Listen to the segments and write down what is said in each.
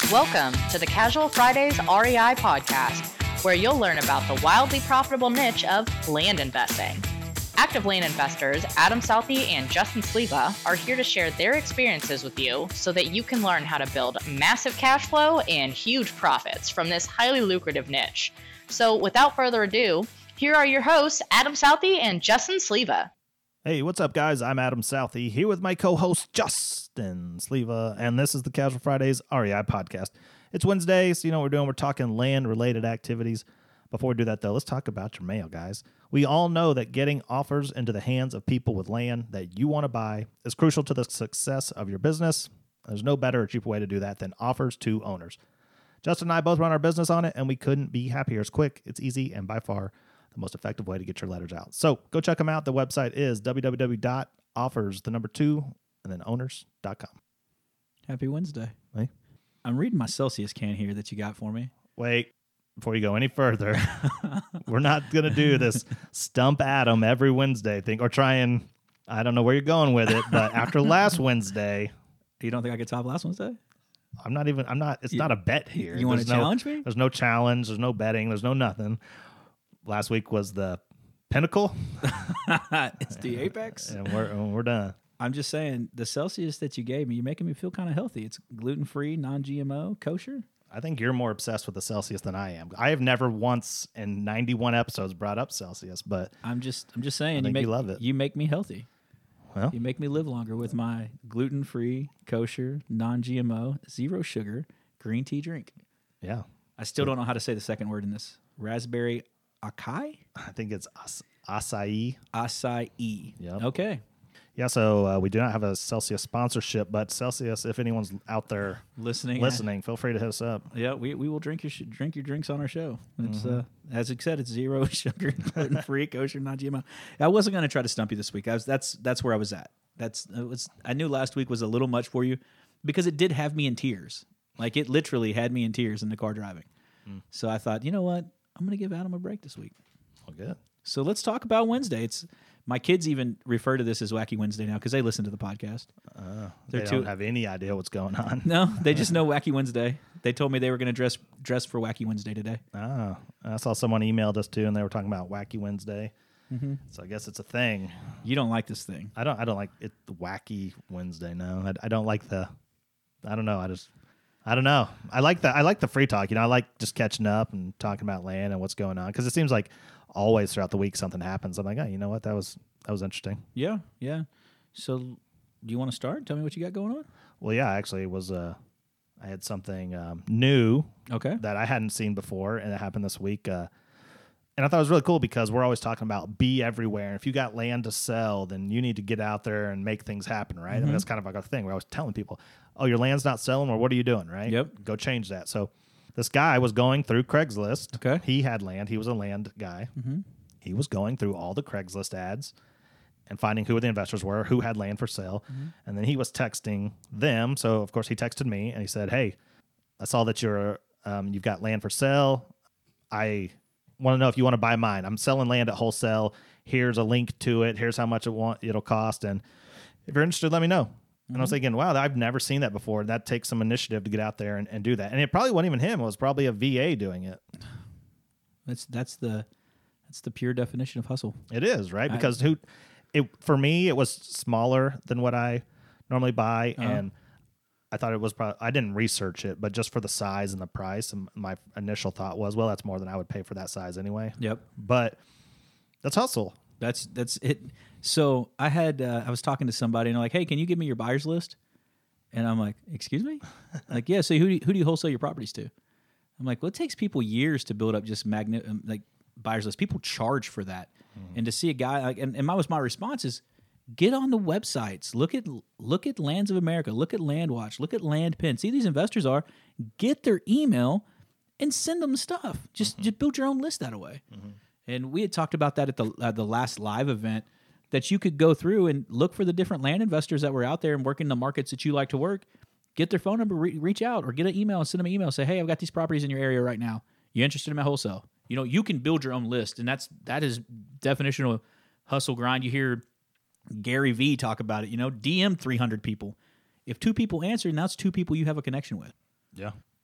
Welcome to the Casual Fridays REI podcast, where you'll learn about the wildly profitable niche of land investing. Active land investors Adam Southey and Justin Sleva are here to share their experiences with you so that you can learn how to build massive cash flow and huge profits from this highly lucrative niche. So without further ado, here are your hosts, Adam Southey and Justin Sleva. Hey, what's up, guys? I'm Adam Southey, here with my co-host, Justin Sleva, and this is the Casual Fridays REI podcast. It's Wednesday, so you know what we're doing. We're talking land-related activities. Before we do that, though, let's talk about your mail, guys. We all know that getting offers into the hands of people with land that you want to buy is crucial to the success of your business. There's no better or cheaper way to do that than offers to owners. Justin and I both run our business on it, and we couldn't be happier. It's quick, it's easy, and by far the most effective way to get your letters out. So go check them out. The website is www.offers_owners.com. Happy Wednesday. Hey. I'm reading my Celsius can here that you got for me. Wait, before you go any further, we're not going to do this stump Adam every Wednesday thing or try and, I don't know where you're going with it, but after last Wednesday. You don't think I could top last Wednesday? It's not a bet here. You want to challenge me? There's no challenge. There's no betting. There's no nothing. Last week was the pinnacle. It's the apex. And we're done. I'm just saying, the Celsius that you gave me, you're making me feel kind of healthy. It's gluten-free, non-GMO, kosher. I think you're more obsessed with the Celsius than I am. I have never once in 91 episodes brought up Celsius, but I'm just saying, you love it. You make me healthy. Well, you make me live longer with my gluten-free, kosher, non-GMO, zero sugar green tea drink. Yeah. I still don't know how to say the second word in this. Raspberry acai? I think it's acai. Acai. Yep. Okay. Yeah, so we do not have a Celsius sponsorship, but Celsius, if anyone's out there listening, feel free to hit us up. Yeah, we will drink your drinks on our show. It's as it said, it's zero sugar, gluten free, kosher, non-GMO. I wasn't going to try to stump you this week. That's where I was at. I knew last week was a little much for you because it did have me in tears. Like it literally had me in tears in the car driving. So I thought, you know what? I'm going to give Adam a break this week. Oh, good. So let's talk about Wednesday. My kids even refer to this as Wacky Wednesday now because they listen to the podcast. They don't have any idea what's going on. No, they just know Wacky Wednesday. They told me they were going to dress for Wacky Wednesday today. Oh, I saw someone emailed us too, and they were talking about Wacky Wednesday. Mm-hmm. So I guess it's a thing. You don't like this thing. I don't like it. Wacky Wednesday. No, I don't like the. I don't know. I don't know. I like the free talk. You know, I like just catching up and talking about land and what's going on because it seems like always throughout the week something happens. I'm like, oh, you know what? That was interesting. Yeah. So, do you want to start? Tell me what you got going on. Well, yeah, actually, it was I had something new that I hadn't seen before, and it happened this week. And I thought it was really cool because we're always talking about be everywhere. And if you got land to sell, then you need to get out there and make things happen, right? Mm-hmm. I mean, that's kind of like a thing. We're always telling people, oh, your land's not selling, or what are you doing, right? Yep. Go change that. So this guy was going through Craigslist. Okay. He had land. He was a land guy. Mm-hmm. He was going through all the Craigslist ads and finding who the investors were, who had land for sale. Mm-hmm. And then he was texting them. So, of course, he texted me, and he said, hey, I saw that you've got land for sale. I want to know if you want to buy mine. I'm selling land at wholesale. Here's a link to it. Here's how much it'll cost. And if you're interested, let me know. And I was thinking, wow, I've never seen that before. That takes some initiative to get out there and do that. And it probably wasn't even him. It was probably a VA doing it. That's the pure definition of hustle. It is, right? Because for me, it was smaller than what I normally buy. And I thought it was I didn't research it, but just for the size and the price, and my initial thought was, well, that's more than I would pay for that size anyway. Yep. But that's hustle. That's it. So I was talking to somebody, and they're like, hey, can you give me your buyer's list? And I'm like, excuse me? Like, yeah, so who do you wholesale your properties to? I'm like, well, it takes people years to build up just buyer's list. People charge for that. Mm-hmm. And to see a guy, and my response is, get on the websites. Look at Lands of America. Look at LandWatch. Look at LandPen. See who these investors are. Get their email and send them stuff. Just build your own list that way. Mm-hmm. And we had talked about that at the last live event, that you could go through and look for the different land investors that were out there and work in the markets that you like to work. Get their phone number, reach out, or get an email and send them an email. Say, hey, I've got these properties in your area right now. You interested in my wholesale? You know, you can build your own list, and that is definitional hustle grind. You hear Gary Vee talk about it. You know, DM 300 people. If 2 people answer, now it's 2 people you have a connection with. Yeah.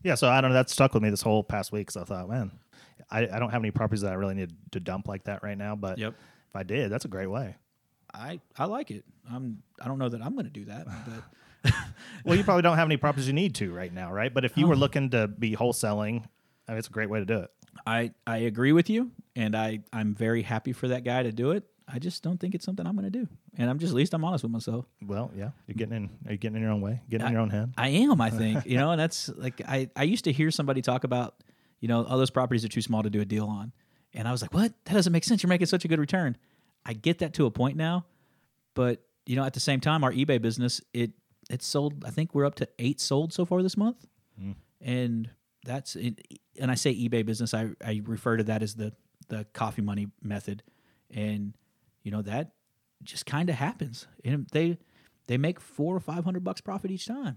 Yeah, so I don't know. That stuck with me this whole past week. So I thought, man, I don't have any properties that I really need to dump like that right now. But Yep. if I did, that's a great way. I like it. I don't know that I'm going to do that, but Well, you probably don't have any properties you need to right now, right? But if you were looking to be wholesaling, I mean, it's a great way to do it. I agree with you, and I'm very happy for that guy to do it. I just don't think it's something I'm going to do, and at least I'm honest with myself. Well, yeah, are you getting in your own way, getting in your own head? I am, I think, and that's like I used to hear somebody talk about, all those properties are too small to do a deal on, and I was like, what? That doesn't make sense. You're making such a good return. I get that to a point now, but at the same time, our eBay business it's sold. I think we're up to 8 sold so far this month, and that's it. And I say eBay business, I refer to that as the coffee money method, and that just kind of happens. And they make $400 or $500 profit each time.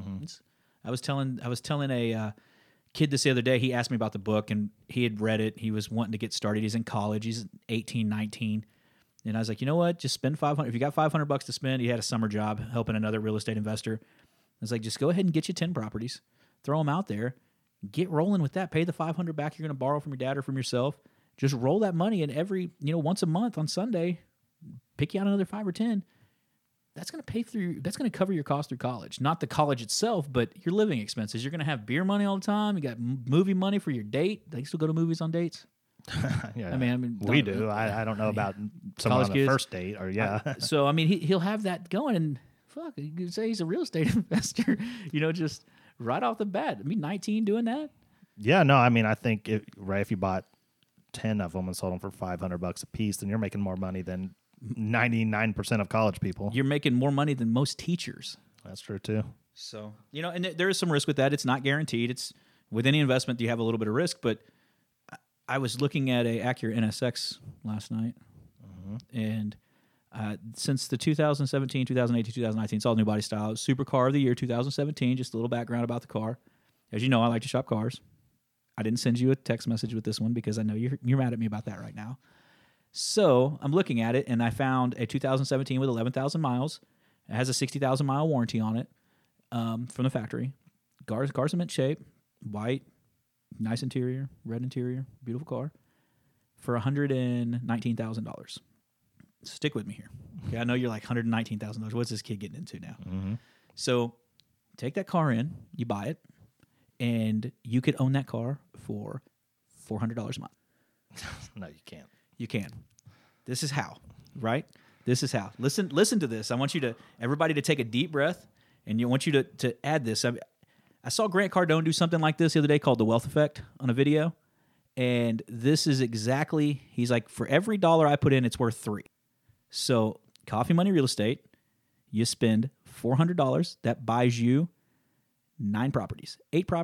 I was telling a kid this the other day. He asked me about the book, and he had read it. He was wanting to get started. He's in college. He's 18, 19. And I was like, you know what? Just spend $500. If you got $500 to spend, he had a summer job helping another real estate investor. I was like, just go ahead and get you 10 properties, throw them out there, get rolling with that. Pay the $500 back you're going to borrow from your dad or from yourself. Just roll that money, and every once a month on Sunday, pick you out another 5 or 10. That's going to pay through. That's going to cover your cost through college. Not the college itself, but your living expenses. You're going to have beer money all the time. You got movie money for your date. They still go to movies on dates. Yeah, I mean, we do. I don't know about someone on the first date, or So I mean, he'll have that going, and fuck, you could say he's a real estate investor. Just right off the bat. I mean, 19 doing that. Yeah, no, I mean, I think if you bought 10 of them and sold them for $500 a piece, then you're making more money than 99% of college people. You're making more money than most teachers. That's true too. So, and there is some risk with that. It's not guaranteed. It's with any investment, you have a little bit of risk, but I was looking at a Acura NSX last night, and since the 2017, 2018, 2019, it's all new body style. It was Supercar of the Year 2017. Just a little background about the car. As you know, I like to shop cars. I didn't send you a text message with this one because I know you're mad at me about that right now. So I'm looking at it, and I found a 2017 with 11,000 miles. It has a 60,000 mile warranty on it from the factory. Car's in mint shape, white, nice interior, red interior, beautiful car, for $119,000. Stick with me here. Okay, I know you're like $119,000. What's this kid getting into now? So take that car in, you buy it, and you could own that car for $400 a month. No, you can't. You can. This is how, right? This is how. Listen to this. I want everybody to take a deep breath, and I want you to add this. I saw Grant Cardone do something like this the other day called The Wealth Effect on a video, and this is exactly, he's like, for every dollar I put in, it's worth 3. So Coffee Money Real Estate, you spend $400. That buys you 8 properties.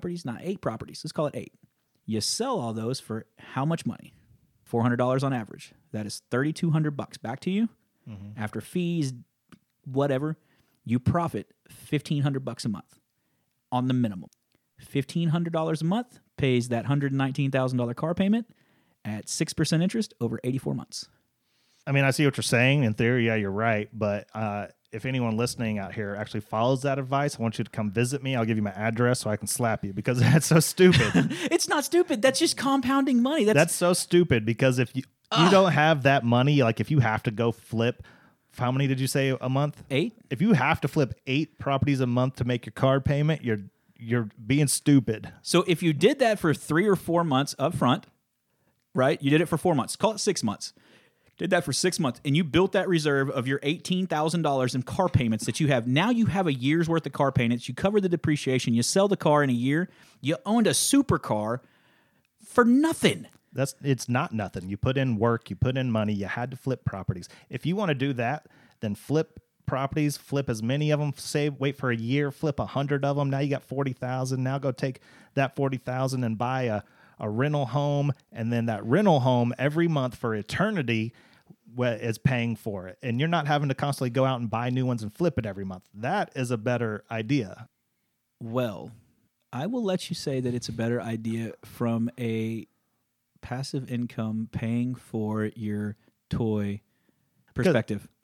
Let's call it 8. You sell all those for how much money? $400 on average. That is $3,200 back to you. After fees, whatever, you profit $1,500 a month on the minimum. $1,500 a month pays that $119,000 car payment at 6% interest over 84 months. I mean, I see what you're saying. In theory, yeah, you're right. But if anyone listening out here actually follows that advice, I want you to come visit me. I'll give you my address so I can slap you because that's so stupid. It's not stupid. That's just compounding money. That's so stupid because if you don't have that money, like if you have to go flip, how many did you say a month? 8. If you have to flip 8 properties a month to make your car payment, you're being stupid. So if you did that for 3 or 4 months up front, right? You did it for 4 months. Call it 6 months. Did that for 6 months, and you built that reserve of your $18,000 in car payments that you have. Now you have a year's worth of car payments. You cover the depreciation. You sell the car in a year. You owned a supercar for nothing. It's not nothing. You put in work. You put in money. You had to flip properties. If you want to do that, then flip properties. Flip as many of them. Wait for a year. Flip 100 of them. Now you got 40,000. Now go take that 40,000 and buy a rental home, and then that rental home every month for eternity is paying for it, and you're not having to constantly go out and buy new ones and flip it every month. That is a better idea. Well, I will let you say that it's a better idea from a passive income paying for your toy perspective.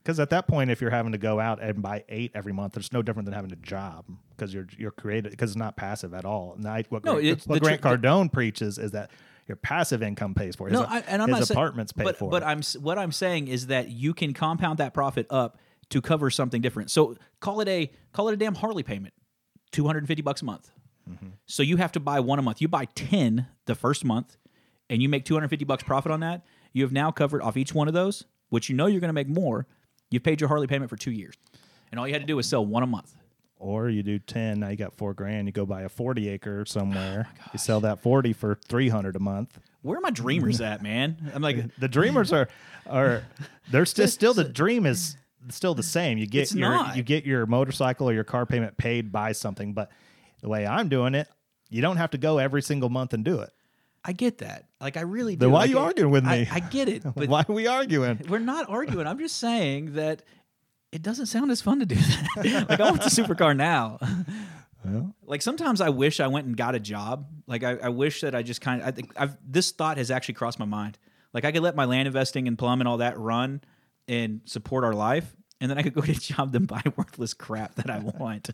Because at that point, if you're having to go out and buy 8 every month, it's no different than having a job because you're creative, because it's not passive at all. And what Grant Cardone preaches is that your passive income pays for it. His apartments pay for it. What I'm saying is that you can compound that profit up to cover something different. So call it a damn Harley payment, $250 a month. Mm-hmm. So you have to buy one a month. You buy 10 the first month, and you make $250 profit on that. You have now covered off each one of those, which you know you're going to make more. You've paid your Harley payment for 2 years, and all you had to do was sell one a month. Or you do 10, now you got $4,000. You go buy a 40 acre somewhere. You sell that 40 for $300 a month. Where are my dreamers at, man? I'm like, the dreamers are they're still the dream is still the same. You get your motorcycle or your car payment paid by something, but the way I'm doing it, you don't have to go every single month and do it. I get that. Like, I really do. Then why are you arguing with me? I get it. But why are we arguing? We're not arguing. I'm just saying that it doesn't sound as fun to do that. Like, I want the supercar now. Well, like, sometimes I wish I went and got a job. Like, I wish that I just this thought has actually crossed my mind. Like, I could let my land investing and plum and all that run and support our life, and then I could go get a job and buy worthless crap that I want.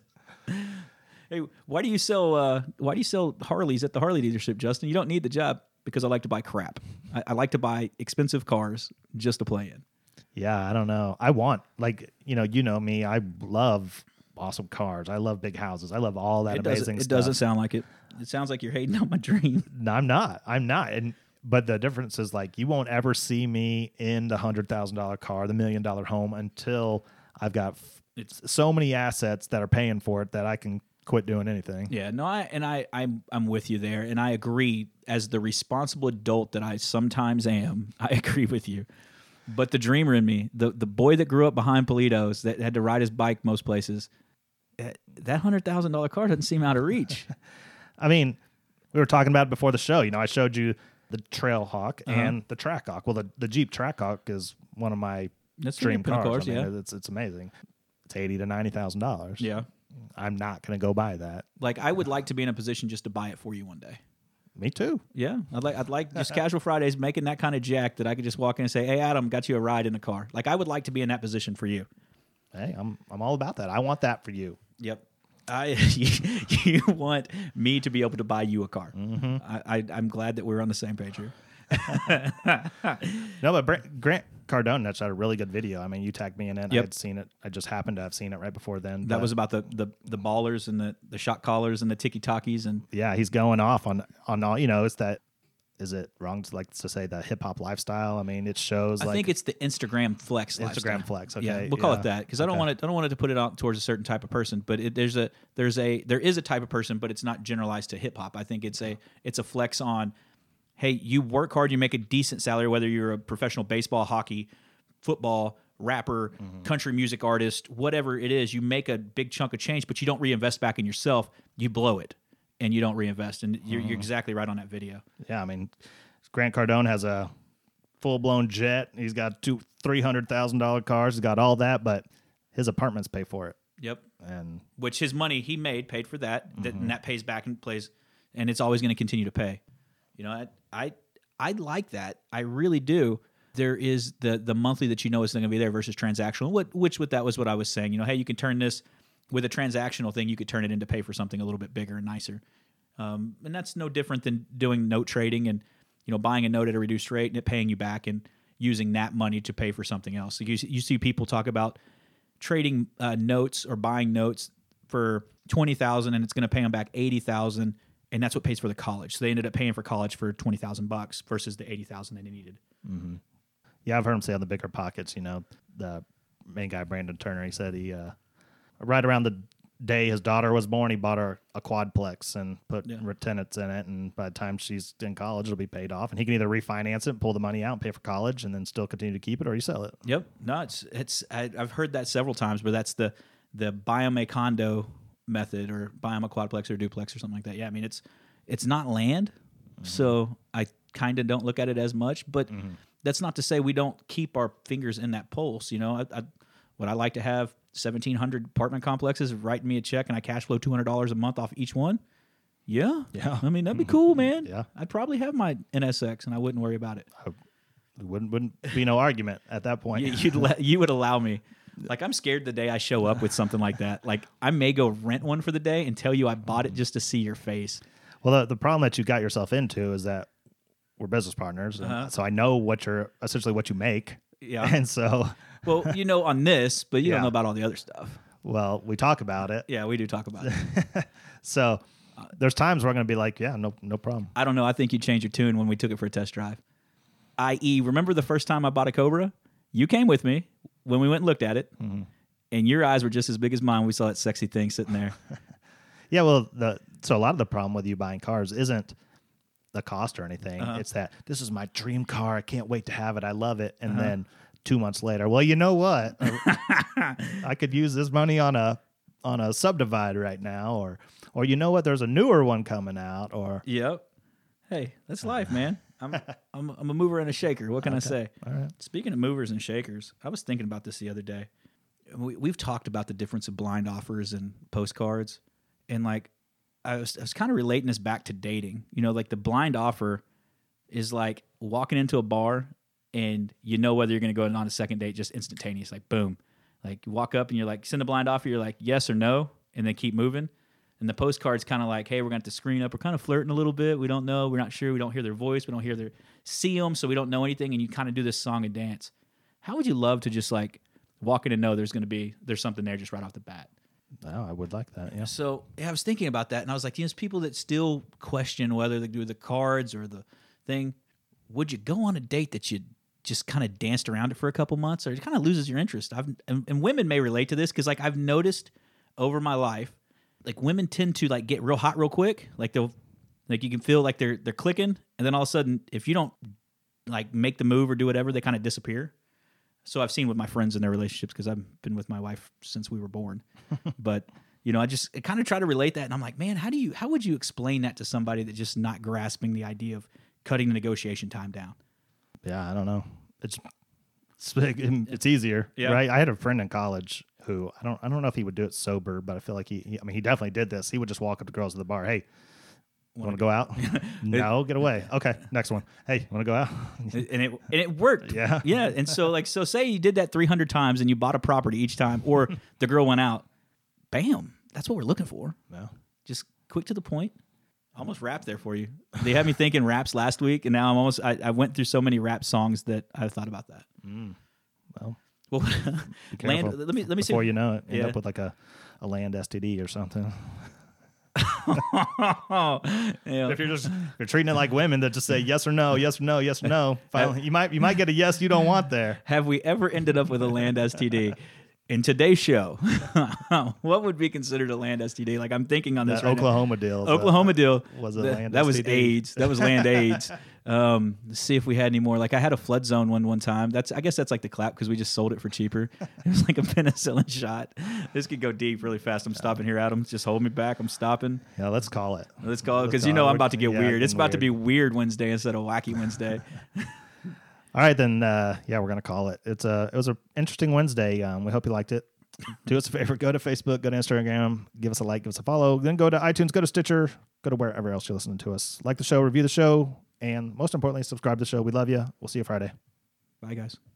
Hey, why do you sell Harleys at the Harley dealership, Justin? You don't need the job. Because I like to buy crap. I like to buy expensive cars just to play in. Yeah, I don't know. I want, like, you know me. I love awesome cars. I love big houses. I love all that amazing stuff. It doesn't sound like it. It sounds like you're hating on my dream. No, I'm not. But the difference is, like, you won't ever see me in the $100,000 car, the $1 million home, until I've got so many assets that are paying for it that I can quit doing anything. Yeah, no, I'm with you there, and I agree. As the responsible adult that I sometimes am, I agree with you. But the dreamer in me, the boy that grew up behind Politos, that had to ride his bike most places, that $100,000 car doesn't seem out of reach. I mean, we were talking about it before the show. You know, I showed you the Trailhawk and the Trackhawk. Well, the Jeep Trackhawk is one of my dream cars. I mean, it's amazing. It's $80,000 to $90,000. Yeah. I'm not going to go buy that. Like, I would like to be in a position just to buy it for you one day. Me too. Yeah, I'd like just Casual Fridays making that kind of jack that I could just walk in and say, "Hey, Adam, got you a ride in the car." Like, I would like to be in that position for you. Hey, I'm all about that. I want that for you. Yep. You want me to be able to buy you a car. Mm-hmm. I'm glad that we're on the same page here. No, but Grant Cardone that's had a really good video. I mean, you tagged me in it. Yep. I had seen it. I just happened to have seen it right before then. That was about the ballers and the shot callers and the tiki-takis. And yeah, he's going off on all, you know, it's that, is it wrong to say the hip hop lifestyle? I mean, it shows. I think it's the Instagram flex lifestyle. Instagram flex. Okay, yeah, we'll call it that because I don't want it to put it out towards a certain type of person. But there is a type of person, but it's not generalized to hip hop. I think it's a flex on, hey, you work hard, you make a decent salary, whether you're a professional baseball, hockey, football, rapper, country music artist, whatever it is, you make a big chunk of change, but you don't reinvest back in yourself. You blow it, and you don't reinvest. And you're exactly right on that video. Yeah, I mean, Grant Cardone has a full-blown jet. He's got $300,000 cars. He's got all that, but his apartments pay for it. Yep. And which his money he made paid for that, and that pays back and plays, and it's always going to continue to pay. You know, I like that. I really do. There is the monthly that you know is going to be there versus transactional, which that was what I was saying. You know, hey, you can turn this with a transactional thing, you could turn it into pay for something a little bit bigger and nicer. And that's no different than doing note trading and, you know, buying a note at a reduced rate and it paying you back and using that money to pay for something else. So you see people talk about trading notes or buying notes for $20,000 and it's going to pay them back $80,000, and that's what pays for the college. So they ended up paying for college for $20,000 versus the $80,000 they needed. Mm-hmm. Yeah, I've heard him say on the Bigger Pockets, you know, the main guy, Brandon Turner, he said he, right around the day his daughter was born, he bought her a quadplex and put tenants in it. And by the time she's in college, it'll be paid off. And he can either refinance it, pull the money out and pay for college and then still continue to keep it, or you sell it. Yep. No, I've heard that several times, but that's the buy 'em a condo method, or buy 'em a quadplex or duplex or something like that. Yeah, I mean, it's not land, so I kind of don't look at it as much, but that's not to say we don't keep our fingers in that pulse. You know, would I like to have 1,700 apartment complexes writing me a check and I cash flow $200 a month off each one? Yeah. I mean, that'd be cool, man. Yeah. I'd probably have my NSX and I wouldn't worry about it. wouldn't be no argument at that point. You would allow me. Like, I'm scared the day I show up with something like that. Like, I may go rent one for the day and tell you I bought it just to see your face. Well, the problem that you got yourself into is that we're business partners, so I know what you make. Yeah. And so, well, on this, but you don't know about all the other stuff. Well, we talk about it. Yeah, we do talk about it. So, there's times where I'm going to be like, yeah, no problem. I don't know. I think you changed your tune when we took it for a test drive. I.e., remember the first time I bought a Cobra? You came with me when we went and looked at it, and your eyes were just as big as mine. We saw that sexy thing sitting there. Yeah, well, so a lot of the problem with you buying cars isn't the cost or anything. It's that this is my dream car. I can't wait to have it. I love it. And then 2 months later, well, you know what? I could use this money on a Subdivide right now, or you know what? There's a newer one coming out. Or yep. Hey, that's life, man. I'm a mover and a shaker. What can I say? All right. Speaking of movers and shakers, I was thinking about this the other day. We've talked about the difference of blind offers and postcards, and like I was kind of relating this back to dating. Like the blind offer is like walking into a bar and you know whether you're going to go on a second date just instantaneous, like boom. Like you walk up and you're like, send a blind offer, you're like yes or no, and then keep moving. And the postcard's kind of like, hey, we're going to have to screen up. We're kind of flirting a little bit. We don't know. We're not sure. We don't hear their voice. We don't see them, so we don't know anything. And you kind of do this song and dance. How would you love to just like walk in and know there's something there just right off the bat? Oh, I would like that, yeah. So I was thinking about that, and I was like, there's people that still question whether they do the cards or the thing. Would you go on a date that you just kind of danced around it for a couple months, or it kind of loses your interest? And women may relate to this because like I've noticed over my life, like women tend to like get real hot real quick. Like you can feel like they're clicking, and then all of a sudden, if you don't like make the move or do whatever, they kind of disappear. So I've seen with my friends in their relationships because I've been with my wife since we were born. But I kind of try to relate that, and I'm like, man, how would you explain that to somebody that's just not grasping the idea of cutting the negotiation time down? Yeah, I don't know. It's easier, yeah. Right? I had a friend in college who I don't know if he would do it sober, but I feel like he definitely did this. He would just walk up to girls at the bar, hey, want to go out? No, get away. Okay, next one. Hey, want to go out? and it worked. Yeah. Yeah. And so say you did that 300 times and you bought a property each time, or the girl went out, bam, that's what we're looking for. No. Just quick to the point. Almost rapped there for you. They had me thinking raps last week, and now I went through so many rap songs that I thought about that. Well, land. Let me see. Before you know it, end up with like a land STD or something. If you're treating it like women that just say yes or no, yes or no, yes or no. Finally, you might get a yes you don't want there. Have we ever ended up with a land STD? In today's show, what would be considered a land STD? Like I'm thinking on this right Oklahoma now. Deal. Oklahoma deal was a land that STD. Was AIDS. That was land AIDS. Let's see if we had any more. Like I had a flood zone one time. I guess that's like the clap because we just sold it for cheaper. It was like a penicillin shot. This could go deep really fast. I'm stopping here, Adam. Just hold me back. I'm stopping. Yeah, let's call it. Let's call it because I'm about to get weird. It's about to be Weird Wednesday instead of Wacky Wednesday. All right, then, we're going to call it. It was an interesting Wednesday. We hope you liked it. Do us a favor. Go to Facebook, go to Instagram, give us a like, give us a follow. Then go to iTunes, go to Stitcher, go to wherever else you're listening to us. Like the show, review the show, and most importantly, subscribe to the show. We love you. We'll see you Friday. Bye, guys.